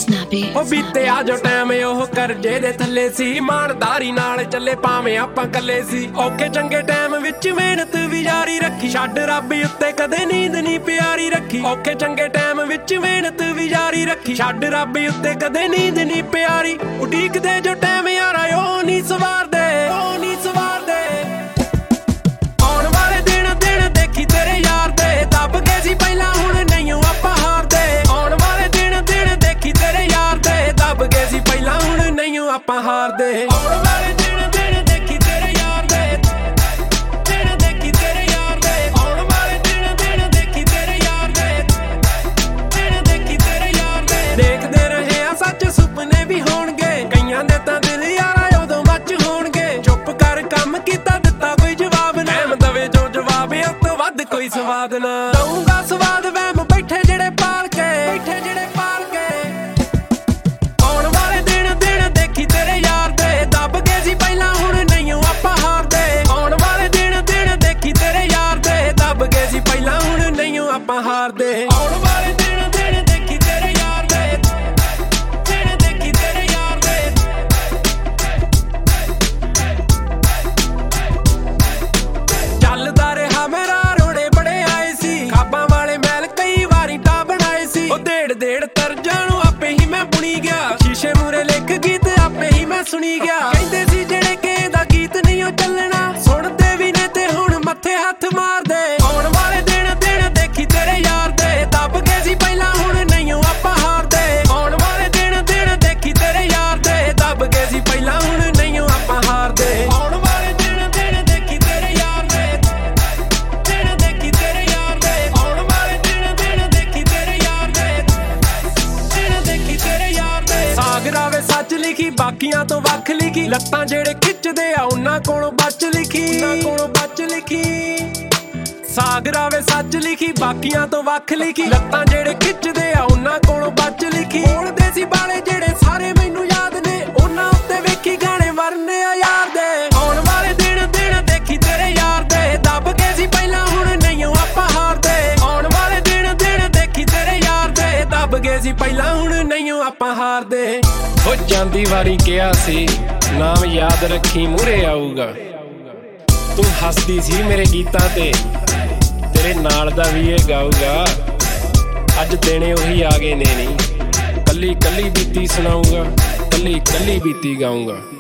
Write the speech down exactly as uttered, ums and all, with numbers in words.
snappy ਉਹ ਬੀਤੇ ਆ ਜੋ ਟਾਈਮ ਉਹ ਕਰਜੇ ਦੇ ਥੱਲੇ ਸੀ, ਇਮਾਨਦਾਰੀ ਨਾਲ ਚੱਲੇ ਭਾਵੇਂ ਆਪਾਂ ਕੱਲੇ ਸੀ। ਔਖੇ ਚੰਗੇ ਟਾਈਮ ਵਿੱਚ ਮਿਹਨਤ ਵੀ ਜਾਰੀ ਰੱਖੀ, ਛੱਡ ਰੱਬ ਉੱਤੇ ਕਦੇ ਨੀਂਦ ਨਹੀਂ ਪਿਆਰੀ ਰੱਖੀ। ਔਖੇ ਚੰਗੇ ਟਾਈਮ ਵਿੱਚ ਮਿਹਨਤ ਵੀ ਜਾਰੀ ਰੱਖੀ, ਛੱਡ ਰੱਬ ਉੱਤੇ ਕਦੇ ਨੀਂਦ ਨਹੀਂ ਪਿਆਰੀ। ਉਡੀਕਦੇ ਜੋ ਟਾਈਮ ਯਾਰਾ ਉਹ ਨਹੀਂ ਸਵਾਰਦੇ, ਉਹ ਨਹੀਂ ਸਵਾਰਦੇ। ਆਉਣ ਵਾਲੇ ਦਿਨ ਦਿਨ ਦੇਖੀ ਤੇਰੇ ਯਾਰ ਦੇ, ਦੱਬ ਕੇ ਸੀ ਪਹਿਲਾਂ ਹੁਣ ਨਹੀਂ ਆਪਾਂ ਹਾਰਦੇ। ਆਉਣ ਵਾਲੇ ਦਿਨ ਦਿਨ ਦੇਖੀ ਤੇਰੇ ਯਾਰ ਦੇ, ਦੱਬ ਕੇ ਸੀ ਪਹਿਲਾਂ ਹੁਣ ਨਹੀਂ ਆਪਾਂ ਹਾਰਦੇ। ਆਉਣ ਵਾਲੇ ਦਿਨ ਦਿਨ ਦੇਖੀ ਤੇਰੇ ਯਾਰ ਦੇ, ਦਿਨ ਦੇਖੀ ਤੇਰੇ ਯਾਰ ਦੇ। ਆਉਣ ਵਾਲੇ ਦਿਨ ਦਿਨ ਦੇਖੀ ਤੇਰੇ ਯਾਰ ਦੇ, ਦਿਨ ਦੇਖੀ ਤੇਰੇ ਯਾਰ ਦੇ। ਦੇਖਦੇ ਰਹੇ ਆ ਸੱਚ ਸੁਪਨੇ ਵੀ ਹੋਣਗੇ, ਕਈਆਂ ਦੇ ਤਾਂ ਦਿਲ ਯਾਰਾ ਉਦੋਂ ਮੱਚ ਹੋਣਗੇ। ਚੁੱਪ ਕਰ ਕੰਮ ਕੀਤਾ ਦਿੱਤਾ ਕੋਈ ਜਵਾਬ ਨਾ, ਐਮ ਦਵੇ ਜੋ ਜਵਾਬ ਉਸ ਤੋਂ ਵੱਧ ਕੋਈ ਸਵਾਦ ਨਾ। ਦਊਂਗਾ ਸਵਾਦ ਵਹਿਮ ਬੈਠੇ ਜਿਹੜੇ ਪਾਲ ਕੇ, ਬੈਠੇ ਜਿਹੜੇ ਪਾਲ ਕੇ। ਆਉਣ ਵਾਲੇ ਦਿਨ ਦਿਨ ਦੇਖੀ ਤੇਰੇ ਯਾਰ ਦੇ, ਦੱਬ ਕੇ ਸੀ ਪਹਿਲਾਂ ਹੁਣ ਨਹੀਂ ਆਪਾਂ ਹਾਰਦੇ। ਆਉਣ ਵਾਲੇ ਦਿਨ ਦਿਨ ਦੇਖੀ ਤੇਰੇ ਯਾਰ ਦੇ, ਦੱਬ ਕੇ ਸੀ ਪਹਿਲਾਂ ਹੁਣ ਨਹੀਂ ਆਪਾਂ ਹਾਰਦੇ। ਆਉਣ ਵਾਲੇ ਦਿਨ ਦਿਨ ਦੇਖੀ ਤੇਰੇ ਯਾਰ ਦੇ, ਦਿਨ ਦੇਖੀ ਤੇਰੇ ਯਾਰ ਦੇ। ਚੱਲਦਾ ਰਿਹਾ ਮੇਰਾ ਰੋੜੇ ਬੜੇ ਆਏ ਸੀ, ਖਾਬਾਂ ਵਾਲੇ ਮਹਿਲ ਕਈ ਵਾਰੀ ਟਾ ਬਣਾਏ ਸੀ। ਉਹ ਡੇਢ ਡੇਢ ਤਰਜਾਂ ਨੂੰ ਆਪੇ ਹੀ ਮੈਂ ਬੁਣੀ ਗਿਆ, ਸ਼ੀਸ਼ੇ ਮੂਰੇ ਲਿਖ ਗੀਤ ਆਪੇ ਹੀ ਮੈਂ ਸੁਣੀ ਗਿਆ। ਕਹਿੰਦੇ ਸੀ ਜਿਹੜੇ ਕਿਸੇ ਦਾ ਗੀਤ ਨਹੀਂ ਉਹ ਚੱਲਣਾ, ਸੁਣਦੇ ਵੀ ਨੇ ਤੇ ਹੁਣ ਮੱਥੇ ਹੱਥ ਮਾਰਦੇ। ਆਉਣ ਵਾਲੇ ਦਿਨ ਦਿਨ ਦੇਖੀ ਤੇਰੇ ਯਾਰ ਦੇ, ਦੱਬ ਕੇ ਸੀ ਪਹਿਲਾਂ ਹੁਣ ਨਹੀਂ ਆਪਾਂ ਹਾਰਦੇ। ਆਉਣ ਵਾਲੇ ਦਿਨ ਦਿਨ ਦੇਖੀ ਤੇਰੇ ਯਾਰ ਦੇ, ਦੱਬ ਕੇ ਸੀ ਪਹਿਲਾਂ ਹੁਣ ਨਹੀਂ ਆਪਾਂ ਹਾਰਦੇ। ਆਉਣ ਵਾਲੇ ਦਿਨ ਦਿਨ ਦੇਖੀ ਤੇਰੇ ਯਾਰ ਦੇ, ਦਿਨ ਦੇਖੀ ਤੇਰੇ ਯਾਰ ਦੇ। ਆਉਣ ਵਾਲੇ ਦਿਨ ਦਿਨ ਦੇਖੀ ਤੇਰੇ ਯਾਰ ਦੇ, ਦਿਨ ਦੇਖੀ ਤੇਰੇ ਯਾਰ ਦੇ। ਸਾਗਰਾ ਵੇ ਸੱਚ ਲਿਖੀ ਬਾਕੀਆਂ ਤੋਂ ਵੱਖ ਲਿਖੀ, ਲੱਤਾਂ ਜਿਹੜੇ ਖਿੱਚਦੇ ਆ ਉਹਨਾਂ ਕੋਲੋਂ ਬਚ ਲਿਖੀ, ਉਹਨਾਂ ਕੋਲੋਂ ਬਚ ਲਿਖੀ। ਸਾਗਰਾ ਵੇ ਸੱਚ ਲਿਖੀ ਬਾਕੀਆਂ ਤੋਂ ਵੱਖ ਲਿਖੀ, ਲੱਤਾਂ ਜਿਹੜੇ ਖਿੱਚਦੇ ਆ ਉਹਨਾਂ ਕੋਲੋਂ ਬਚ ਲਿਖੀ। ਬੋਲਦੇ ਸੀ ਬਾਲੇ ਜਿਹੜੇ ਸਾਰੇ ਮੈਨੂੰ ਯਾਦ ਨੇ, ਉਹਨਾਂ ਉੱਤੇ ਵੇਖੀ ਗਾਣੇ ਵਰਨੇ ਆ ਯਾਰ ਦੇ। ਆਉਣ ਵਾਲੇ ਦਿਨ ਦਿਨ ਦੇਖੀ ਤੇਰੇ ਯਾਰ ਦੇ, ਦੱਬ ਕੇ ਸੀ ਪਹਿਲਾਂ ਹੁਣ ਨਹੀਂ ਆਪਾਂ ਹਾਰਦੇ। ਆਉਣ ਵਾਲੇ ਦਿਨ ਦਿਨ ਦੇਖੀ ਤੇਰੇ ਯਾਰ ਦੇ, ਦੱਬ ਕੇ ਸੀ ਪਹਿਲਾਂ ਹੁਣ ਨਹੀਂ ਆਪਾਂ ਹਾਰਦੇ। ਹੋ ਜਾਂਦੀ ਵਾਰੀ ਕਿਹਾ ਸੀ ਨਾਮ ਯਾਦ ਰੱਖੀ ਮੂਹਰੇ ਆਊਗਾ, ਤੂੰ ਹੱਸਦੀ ਸੀ ਮੇਰੇ ਗੀਤਾਂ ਤੇ, ਤੇਰੇ ਨਾਲ ਦਾ ਵੀ ਇਹ ਗਾਊਗਾ। ਅੱਜ ਦਿਨੇ ਉਹੀ ਆ ਗਏ ਨੇ ਨੀ, ਕੱਲੀ ਕੱਲੀ ਬੀਤੀ ਸੁਣਾਊਗਾ, ਕੱਲੀ ਕੱਲੀ ਬੀਤੀ ਗਾਊਂਗਾ।